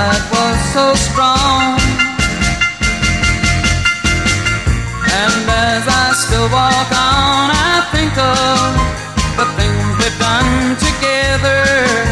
that was so strong. And as I still walk on, I think of the things we've done together.